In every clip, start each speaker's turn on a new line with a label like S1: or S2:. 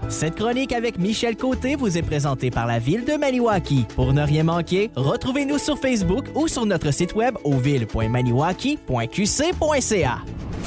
S1: Cette chronique avec Michel Côté vous est présentée par la Ville de Maniwaki. Pour ne rien manquer, retrouvez-nous sur Facebook ou sur notre site web au ville.maniwaki.qc.ca.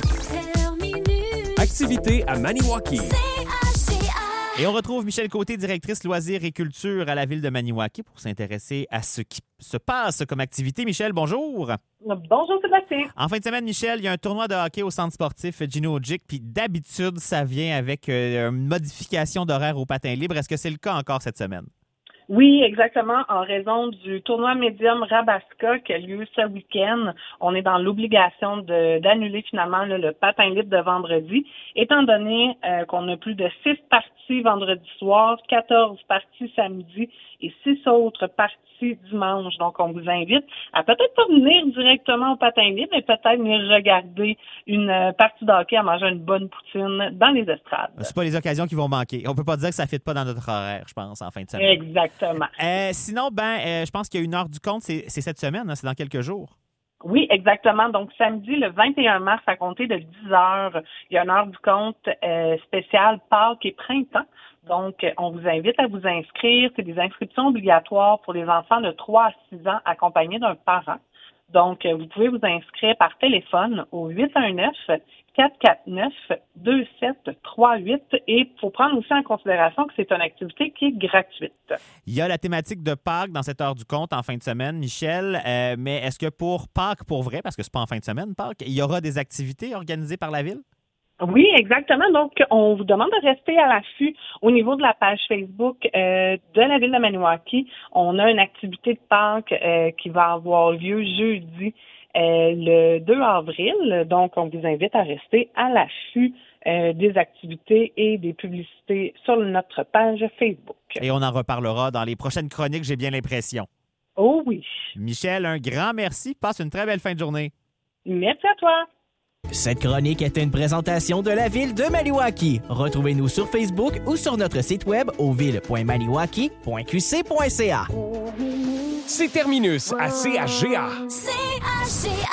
S2: Activité à Maniwaki.
S3: Et on retrouve Michel Côté, directrice loisirs et culture à la Ville de Maniwaki pour s'intéresser à ce qui se passe comme activité. Michel, bonjour.
S4: Bonjour Sébastien.
S3: En fin de semaine, Michel, il y a un tournoi de hockey au centre sportif Gino Ojic, puis d'habitude, ça vient avec une modification d'horaire au patin libre. Est-ce que c'est le cas encore cette semaine?
S4: Oui, exactement. En raison du tournoi médium Rabaska qui a lieu ce week-end, on est dans l'obligation d'annuler finalement le patin libre de vendredi, étant donné qu'on a plus de 6 parties vendredi soir, 14 parties samedi et 6 autres parties dimanche. Donc, on vous invite à peut-être pas venir directement au patin libre, mais peut-être venir regarder une partie de hockey, à manger une bonne poutine dans les estrades.
S3: C'est pas les occasions qui vont manquer. On peut pas dire que ça ne fit pas dans notre horaire, je pense, en fin de semaine.
S4: Exactement.
S3: Sinon, je pense qu'il y a une heure du compte, c'est cette semaine, hein, c'est dans quelques jours.
S4: Oui, exactement. Donc, samedi, le 21 mars, à compter de 10 heures, il y a une heure du compte spéciale Pâques et printemps. Donc, on vous invite à vous inscrire. C'est des inscriptions obligatoires pour les enfants de 3 à 6 ans accompagnés d'un parent. Donc, vous pouvez vous inscrire par téléphone au 819-449-2738 et il faut prendre aussi en considération que c'est une activité qui est gratuite.
S3: Il y a la thématique de Pâques dans cette heure du compte en fin de semaine, Michel, mais est-ce que pour Pâques, pour vrai, parce que c'est pas en fin de semaine, Pâques, il y aura des activités organisées par la Ville?
S4: Oui, exactement. Donc, on vous demande de rester à l'affût au niveau de la page Facebook de la Ville de Maniwaki. On a une activité de Pâques qui va avoir lieu jeudi le 2 avril. Donc, on vous invite à rester à l'affût des activités et des publicités sur notre page Facebook.
S3: Et on en reparlera dans les prochaines chroniques, j'ai bien l'impression.
S4: Oh oui.
S3: Michel, un grand merci. Passe une très belle fin de journée.
S4: Merci à toi.
S1: Cette chronique était une présentation de la Ville de Maniwaki. Retrouvez-nous sur Facebook ou sur notre site web au ville.maniwaki.qc.ca.
S2: C'est Terminus à CHGA.